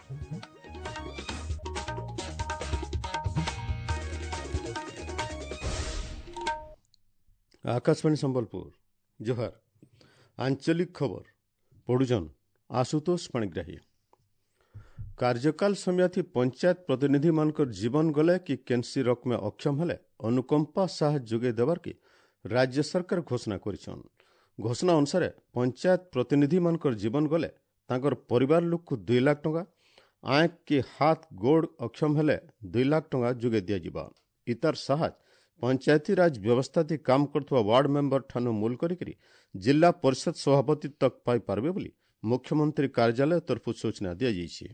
आकाशवाणी संबलपुर जोहार आंचलिक खबर पढ़ुछन आशुतोष पाणिग्राही। कार्यकाल समियाथी पंचायत प्रतिनिधि मानकर जीवन गले कि केनसी रकमे अक्षम हेले अनुकंपा साहाय्य जोगे देवार की राज्य सरकार घोषणा करिछन। घोषणा अनुसार पंचायत प्रतिनिधि मानकर जीवन गले तांकर परिवार लोक को 2 लाख टंका, आंख के हाथ गोड़ अक्षम हेले 2 लाख टंका जोगे दिया जिबा। इतार साहाय्य पंचायती राज व्यवस्था थी काम करथुवा वार्ड मेंबर ठानु मूल करी जिला परिषद सभापति तक पाई पारबे बोली मुख्यमंत्री कार्यालय तरफ सूचना दिया जाइए।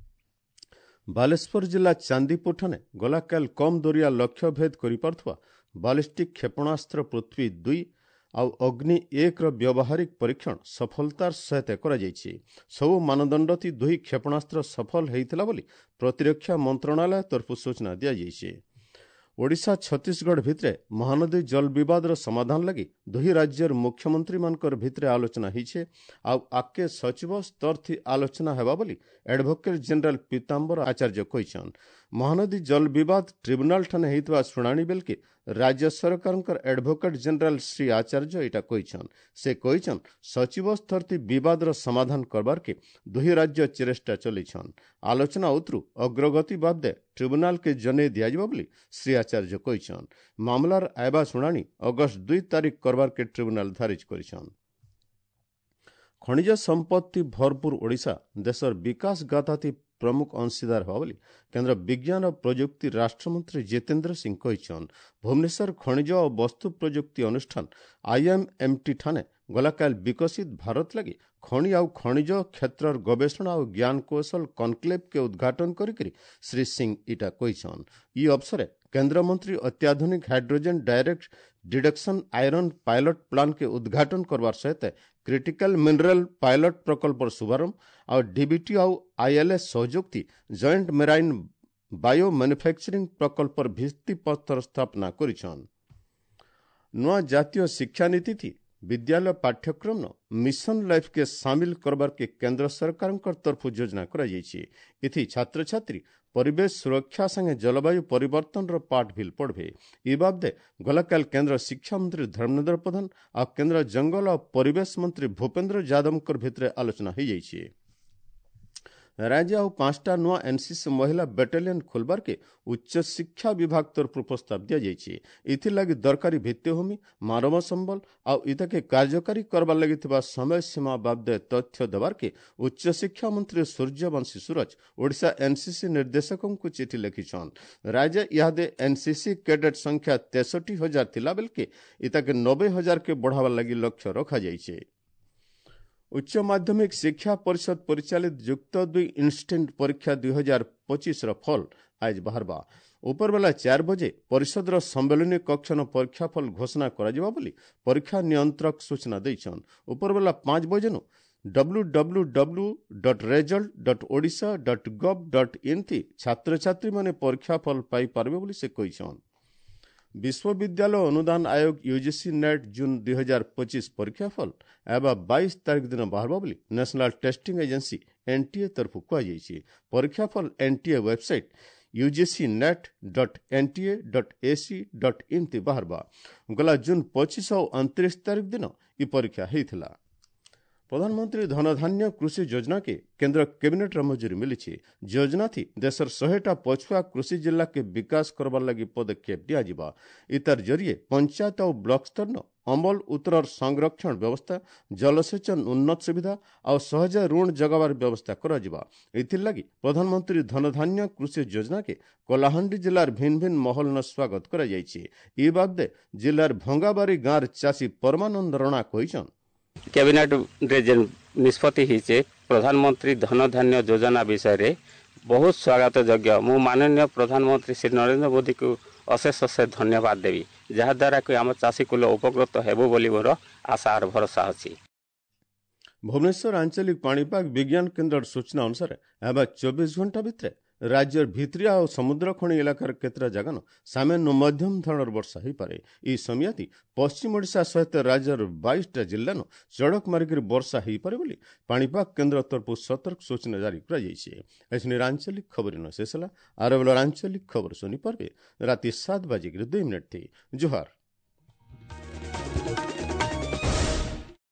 बालेश्वर जिला चांदीपुर ठाने गलाकाल कम दरिया लक्ष्य भेद करि पारथुवा बालिस्टिक क्षेपणास्त्र पृथ्वी 2 आउ अग्नि 1 रो व्यावहारिक परीक्षण सफलतार सहित करा जाइए। सबु मानदंड थी 2 क्षेपणास्त्र सफल हेइथिला बोली प्रतिरक्षा मंत्रणालय तरफ सूचना दिया जाइए। ओडिशा छत्तीसगढ़ भितरे महानदी जल विवाद समाधान लगी 2 राज्यर मुख्यमंत्री मानकर भितरे आलोचना हिछे आउ आके सचिव स्तर थी आलोचना हेबा बोली एडवोकेट जनरल पीतांबर आचार्य कहिछन। महानदी जल विवाद ट्रिब्यूनल ठाने हेइतवा सुनानी बेल के राज्य सरकारकर एडवोकेट जनरल श्री आचार्य एटा कहिछन। से कहिछन सचिव स्तर थी विवाद समाधान करबार के 2 राज्य चेष्टा चलिछन। आलोचना उतरु अग्रगति बाबदे ट्रिब्यूनल के जने दिया जिबा बोली श्री आचार्य कहिछन। मामलार आयबा सुनानी अगस्त 2 तारीख करबार के ट्रिब्यूनल धारिज करिछन। खनिज संपत्ति भरपूर ओडिशा देशर विकास गाथा थी प्रमुख अंशीदार हो बोली केंद्र विज्ञान और प्रजुक्ति राष्ट्रमंत्री जितेंद्र सिंह कहिछन। भुवनेश्वर खनिज और वस्तु प्रजुक्ति अनुष्ठान IMMT ठाने गलाकाल विकसित भारत लगी खनि आउ खनिज क्षेत्र गवेषणा और ज्ञान कौशल कॉन्क्लेव के उद्घाटन करी श्री सिंह इटा कहिछन। ई अवसर केंद्र मंत्री अत्याधुनिक hydrogen direct deduction iron pilot plan के उद्घाटन करवार सहित क्रिटिकल मिनरल पायलट प्रकल्प शुभारंभ और डीबीटी और ILS सहयोग थी जॉइंट मेराइन बायो मैन्युफैक्चरिंग प्रकल्प भित्तिपत्र स्थापना करिछन। नुआ जातीय शिक्षा नीति थी विद्यालय पाठ्यक्रम न मिशन लाइफ के शामिल करबार के केंद्र सरकार तरफ योजना करा जाइए। इथि छात्र छात्री परिवेश सुरक्षा संगे जलवायु परिवर्तन रो पाठ भी पढ़बे। ई बाबदे गलाकाल केंद्र शिक्षा मंत्री धर्मेंद्र प्रधान और केंद्र जंगल और परिवेश मंत्री भूपेंद्र यादव भितरे आलोचना हो जाइए। राज्य और 5टा नुआ एनसीसी महिला बेटालियन खोलबार के उच्च शिक्षा विभाग तरफ प्रस्ताव दिया जाइए। इथि लगी दरकारी भित्तिभूमि मानव संबल और इतके कार्यकारी करबार लगी थिबा समय सीमा बाबदे तथ्य देवार के उच्च शिक्षा मंत्री सूर्यवंशी सूरज ओडिशा एनसीसी निर्देशकों को चिठी लिखिछन। राज्य इहादे एनसीसी कैडेट संख्या 63,000 थिला बेल के इतके 90,000 के बढ़ावा लगी लक्ष्य रखा जाइए। उच्च माध्यमिक शिक्षा परिषद परिचालित युक्त 2 इंस्टेंट परीक्षा 2025 फल आज बाहरबा। ऊपर बेला 4 बजे परिषद सम्मेलनी कक्ष न परीक्षा फल घोषणा करा जिबा बोली परीक्षा नियंत्रक सूचना दैछन। ऊपर बेला 5 बजे नु www.result.odisha.gov.in थी छात्र छात्री माने परीक्षा फल पाई पारबे बोली से कहिछन। विश्वविद्यालय अनुदान आयोग यूजीसी नेट जून 2025 परीक्षा फल एवं 22 तारीख दिन बाहर बोली नेशनल टेस्टिंग एजेंसी NTA तरफ कहुई। परीक्षा फल NTA वेबसाइट ugcnet.nta.ac.in थी बाहर गला जून 25 और 29 तारीख दिन ई परीक्षा होता। प्रधानमंत्री धनधान्य कृषि योजना के केंद्र कैबिनेट मंजूरी मिली। योजना थी देशर 100टा पछुआ कृषि जिला के विकास करबार लगी पदक्षेप दिया जिबा। इतर जरिए पंचायत और ब्लॉक स्तर न अमल उत्तर संरक्षण व्यवस्था जलसेचन उन्नत सुविधा और सहज ऋण जगावार व्यवस्था करा जिबा। इथिर लगी प्रधानमंत्री धनधान्य कृषि योजना के कलाहांडी जिलार भिन्न भिन्न महल न स्वागत करा जाइए। ई बाबदे जिलार भंगाबारी गाँव चाषी परमानंद राणा कहिछन। कैबिनेट रे जेन निष्पत्ति हिचे प्रधानमंत्री धनधान्य योजना विषय रे बहुत स्वागत योग्य। मु माननीय प्रधानमंत्री श्री नरेंद्र मोदी को अशेष अशेष धन्यवाद देवी जहा द्वारा कि आम चाषी कुल उपकृत हेबो बोली मोर आशा और भरोसा अछि। भुवनेश्वर आंचलिक पाणीपाग विज्ञान केंद्र सूचना अनुसार एवं 24 घंटा भितर রাজ্যের ভিতরিয়া ও সমুদ্রখনি এলাকার কেতটা জাগান সামান্য মধ্যম ধরনের বর্ষা হইপারে। এই সময়তি পশ্চিম ওড়িশা সহিত রাজ্যর 22টা জিল্লানো চড়ক মারিকি বর্ষা হইপারে বলে পাণিপাগ কেন্দ্র তরফ সতর্ক সূচনা জারি করা যাইছে। এসনের আঞ্চলিক খবর শেষ হলা। আর বেলার আঞ্চলিক খবর শুনি পারবে রাতে 7:02 থি। জোহার।